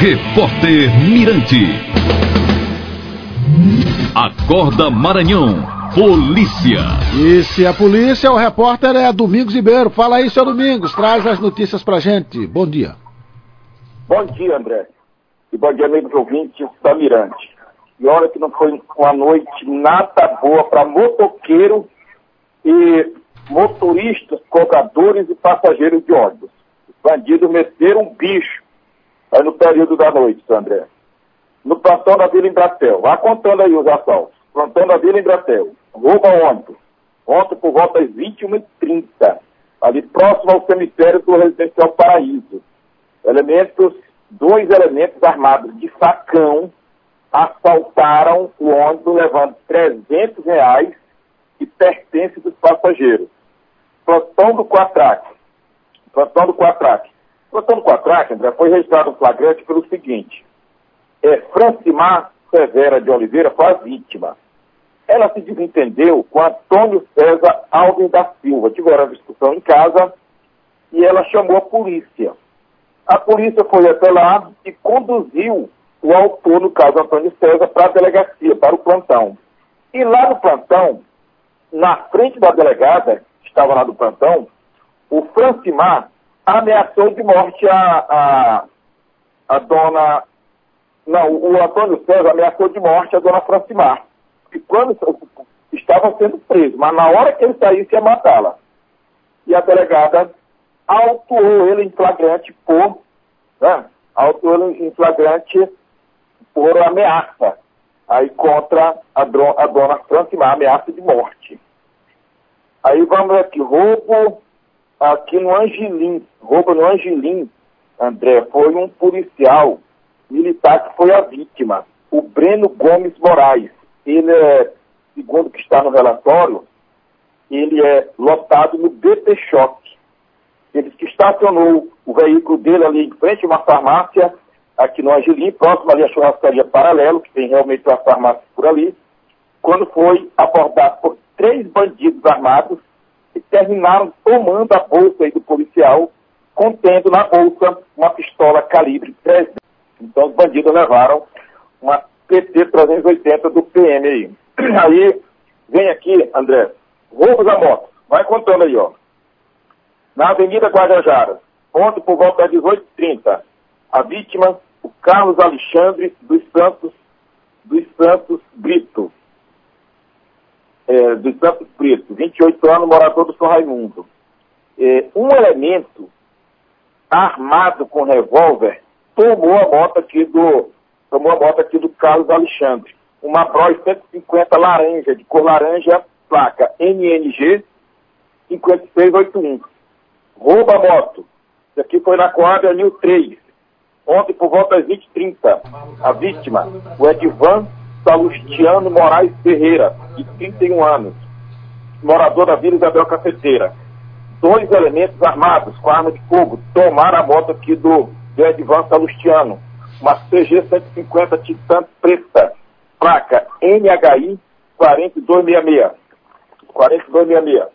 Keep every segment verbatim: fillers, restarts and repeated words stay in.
Repórter Mirante. Acorda Maranhão. Polícia. E se a polícia, o repórter é Domingos Ribeiro. Fala aí, seu Domingos, traz as notícias pra gente. Bom dia. Bom dia, André. E bom dia, amigos ouvintes da Mirante. E olha que não foi uma noite nada boa para motoqueiro e motoristas, cobradores e passageiros de ônibus. Os bandidos meteram um bicho aí no período da noite, André. No plantão da Vila Embratel. Vá contando aí os assaltos. Plantão da Vila Embratel. Rouba ônibus. Ontem por volta das vinte e uma e trinta, ali próximo ao cemitério do Residencial Paraíso. Elementos, dois elementos armados de facão assaltaram o ônibus levando trezentos reais e pertences dos passageiros. Plantão do Quatraque. Plantão do Quatraque. Plantão do Quatraque, André, foi registrado um flagrante pelo seguinte. É, Francimar Severa de Oliveira foi a vítima. Ela se desentendeu com Antônio César Alves da Silva. Tiveram uma discussão em casa e ela chamou a polícia. A polícia foi até lá e conduziu o autor, no caso Antônio César, para a delegacia, para o plantão. E lá no plantão, na frente da delegada, que estava lá no plantão, o Francimar ameaçou de morte a, a, a dona... Não, o Antônio César ameaçou de morte a dona Francimar. E quando estava sendo preso, mas na hora que ele saísse ia matá-la. E a delegada autuou ele em flagrante por... Né, autuou ele em flagrante por ameaça. Aí contra a, do, a dona Francimar, ameaça de morte. Aí vamos aqui, roubo aqui no Angelim. Roubo no Angelim, André, foi um policial militar que foi a vítima, o Breno Gomes Moraes. Ele é, segundo o que está no relatório, ele é lotado no B T Choque. Ele que estacionou o veículo dele ali em frente a uma farmácia, aqui no Angelim, próximo ali à churrascaria Paralelo, que tem realmente uma farmácia por ali, quando foi abordado por três bandidos armados que terminaram tomando a bolsa aí do policial, contendo na bolsa uma pistola calibre trezentos. Então os bandidos levaram uma P T trezentos e oitenta do P M aí. Aí, vem aqui, André, roubos a moto. Vai contando aí, ó. Na Avenida Guajajara, ontem por volta das dezoito e trinta, a vítima, o Carlos Alexandre dos Santos, dos Santos Brito. É, dos Santos Brito, vinte e oito anos, morador do São Raimundo. É, um elemento armado com revólver tomou a moto aqui do, tomou a moto aqui do Carlos Alexandre. Uma Bros cento e cinquenta laranja, de cor laranja, placa N N G cinco seis oito um. Rouba a moto. Isso aqui foi na Coab Nil três. Ontem, por volta das vinte e trinta, a vítima, o Edvan Salustiano Moraes Ferreira, de trinta e um anos, morador da Vila Isabel Cafeteira. Dois elementos armados com arma de fogo tomaram a moto aqui do, do Edvan Salustiano, uma C G cento e cinquenta Titan preta, placa N H I quatro dois seis seis. quatro dois seis seis.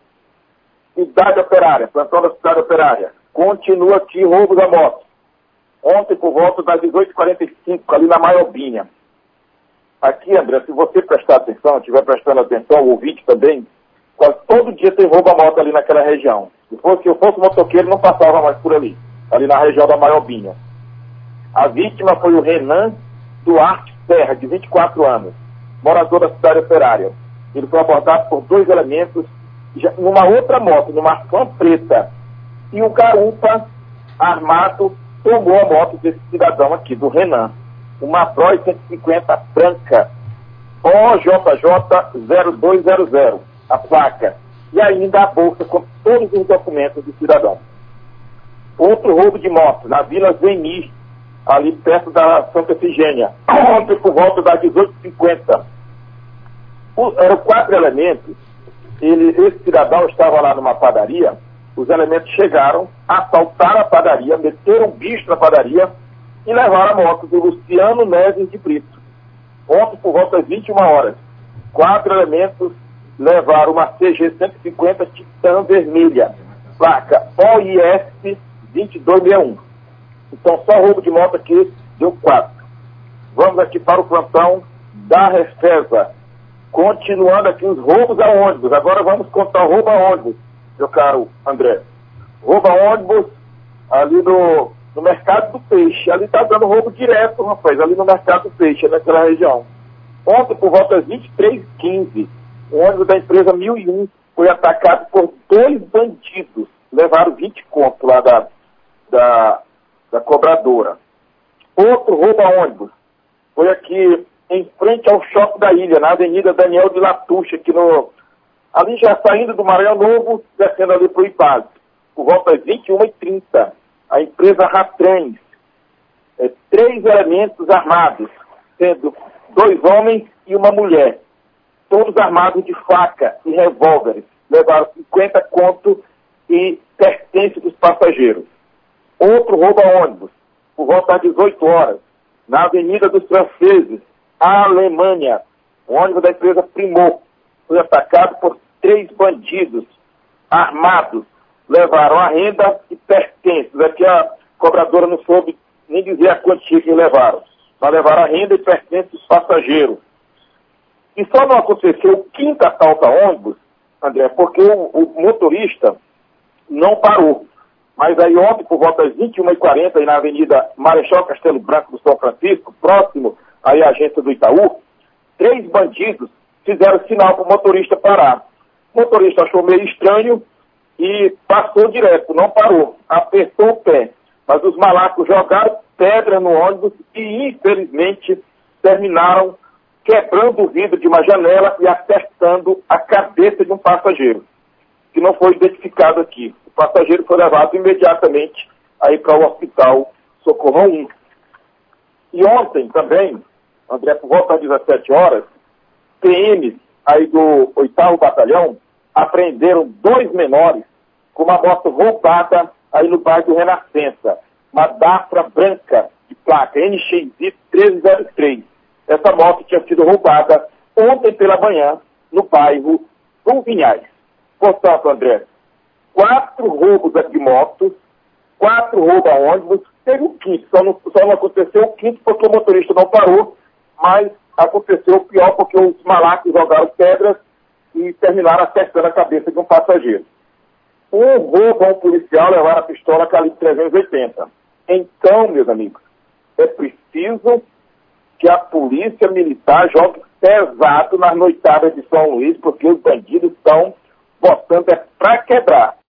Cidade Operária, plantão da Cidade Operária. Continua aqui roubo da moto. Ontem, por volta das dezoito e quarenta e cinco, ali na Maiobinha. Aqui, André, se você prestar atenção, estiver prestando atenção, o ouvinte também, quase todo dia tem roubo a moto ali naquela região. Se, fosse, se eu fosse motoqueiro, não passava mais por ali, ali na região da Maiobinha. A vítima foi o Renan Duarte Serra, de vinte e quatro anos, morador da Cidade Operária. Ele foi abordado por dois elementos, já, numa outra moto, numa Fan preta. E o garupa armado tomou a moto desse cidadão aqui, do Renan. Uma Bros cento e cinquenta branca, O J J zero dois zero zero, a placa. E ainda a bolsa com todos os documentos do cidadão. Outro roubo de moto, na Vila Zeni, ali perto da Santa Efigênia. Ontem, por volta das dezoito e cinquenta. O, eram quatro elementos. Ele, esse cidadão estava lá numa padaria. Os elementos chegaram, assaltaram a padaria, meteram um bicho na padaria e levaram a moto do Luciano Neves de Brito. Ontem, por volta das vinte e uma horas, quatro elementos levaram uma C G cento e cinquenta Titan vermelha, placa O I S dois dois seis um. Então, só roubo de moto aqui deu quatro. Vamos aqui para o plantão da Refesa. Continuando aqui os roubos a ônibus. Agora vamos contar o roubo a ônibus, meu caro André. Roubo a ônibus ali no, no Mercado do Peixe. Ali está dando roubo direto, rapaz, ali no Mercado do Peixe, naquela região. Ontem, por volta das vinte e três e quinze, o ônibus da empresa mil e um foi atacado por dois bandidos. Levaram vinte contos lá da, da, da cobradora. Outro roubo a ônibus foi aqui em frente ao Shopping da Ilha, na Avenida Daniel de Latouche, aqui no, ali já saindo do Maranhão Novo, descendo ali para o Ipaz. Por volta das vinte e uma e trinta, a empresa Ratrans, é, três elementos armados, sendo dois homens e uma mulher, todos armados de faca e revólveres, levaram cinquenta contos e pertences dos passageiros. Outro roubo a ônibus, por volta das dezoito horas, na Avenida dos Franceses, Alemanha, o ônibus da empresa Primor foi atacado por três bandidos armados, levaram a renda e pertences. Aqui a cobradora não soube nem dizer a quantia que levaram, mas levaram a renda e pertences dos passageiros. E só não aconteceu o quinto assalto a ônibus, André, porque o, o motorista não parou. Mas aí ontem, por volta das vinte e uma e quarenta, aí na Avenida Marechal Castelo Branco do São Francisco, próximo aí à agência do Itaú, três bandidos fizeram sinal para o motorista parar. O motorista achou meio estranho e passou direto, não parou, apertou o pé. Mas os malacos jogaram pedra no ônibus e, infelizmente, terminaram quebrando o vidro de uma janela e acertando a cabeça de um passageiro, que não foi identificado aqui. O passageiro foi levado imediatamente aí para o hospital Socorrão um. E ontem também, André, por volta das dezessete horas, P Ms aí do oitavo Batalhão apreenderam dois menores com uma moto roubada aí no bairro do Renascença, uma Dafra branca de placa N X I treze zero três. Essa moto tinha sido roubada ontem pela manhã no bairro do Vinhais. Portanto, André, quatro roubos de motos, quatro roubos a ônibus, teve o quinto, só não, só não aconteceu o quinto porque o motorista não parou, mas aconteceu o pior porque os malacos jogaram pedras e terminaram acertando a cabeça de um passageiro. Um roubo a um policial levaram a pistola calibre trezentos e oitenta. Então, meus amigos, é preciso que a polícia militar jogue pesado nas noitadas de São Luís, porque os bandidos estão botando é para quebrar.